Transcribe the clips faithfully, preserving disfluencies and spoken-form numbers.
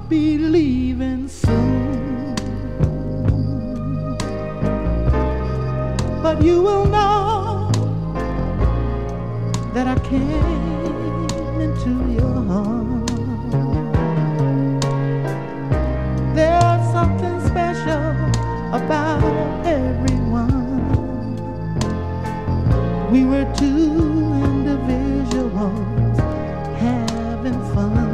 be leaving soon, but you will know that I came into your heart. There's something special about everyone. We were two individuals having fun.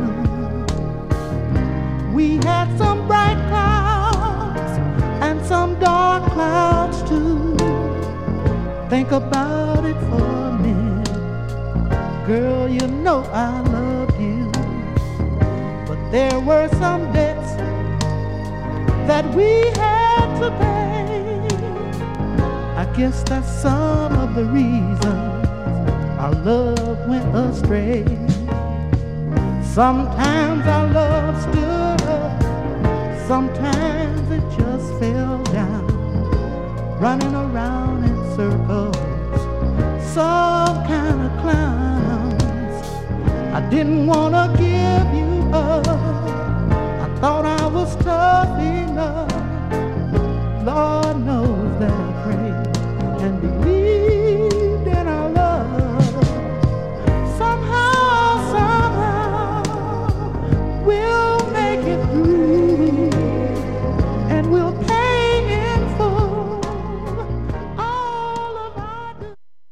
We had some bright clouds and some dark clouds too. Think about it for a minute. Girl, you know I loved you. But there were some debts that we had to pay. I guess that's some of the reasons our love went astray. Sometimes our love stood up, sometimes it just fell down, running around in circles, some kind of clowns. I didn't want to give you up,